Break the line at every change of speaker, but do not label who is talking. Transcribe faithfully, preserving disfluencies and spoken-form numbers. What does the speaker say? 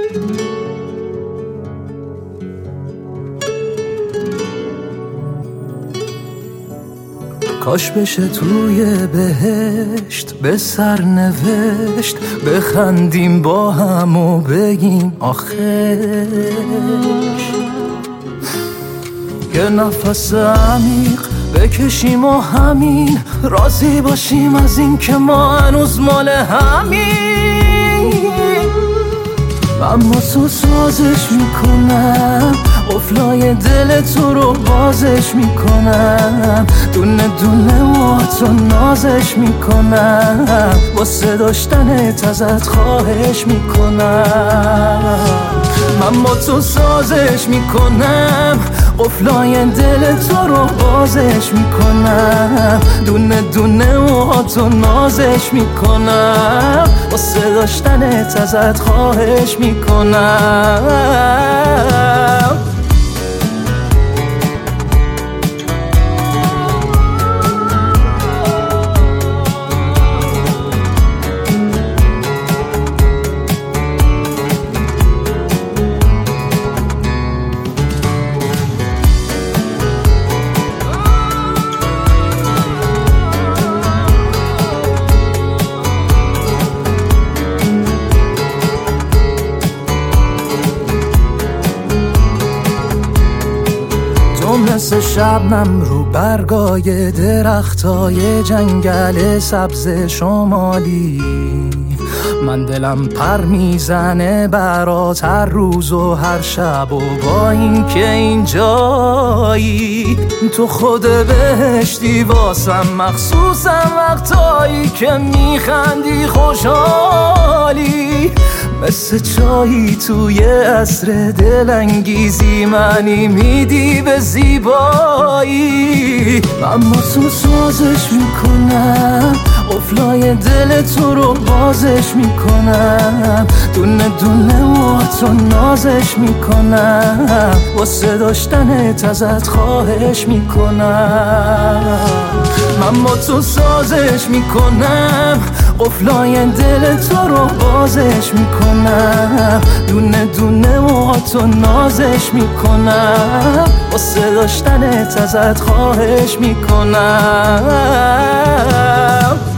کاش بشه توی بهشت به سر نوشت، بخندیم با هم و بگیم آخرش. یه نفس عمیق بکشیم و همین راضی باشیم از این که ما هنوز مال همین. اما تو سازش میکنم، قفلای دل تو رو بازش میکنم، دونه دونه موهاتو نازش میکنم، واسه داشتنت ازت خواهش میکنم. من با تو سازش میکنم، قفلای دل تو رو بازش میکنم، دونه دونه موهاتو نازش میکنم، واسه داشتنت ازت خواهش میکنم. مثل شبنم رو برگای درختای جنگل سبز شمالی، من دلم پر میزنه برات هر روز و هر شب، و با این که اینجایی تو خود بهشتی واسم، مخصوصم وقتایی که میخندی خوشحالی، مثل چایی توی عصر دلانگیزی منی میدی به زیبایی. اما تو سازش میکنم، قفلای دل تو رو بازش میکنم، دونه دونه موهاتو نازش میکنم، واسه داشتنت ازت خواهش میکنم. من با تو سازش میکنم، قفلای دل تو رو بازش میکنم، دونه دونه موهاتو نازش میکنم، واسه داشتنت ازت خواهش میکنم.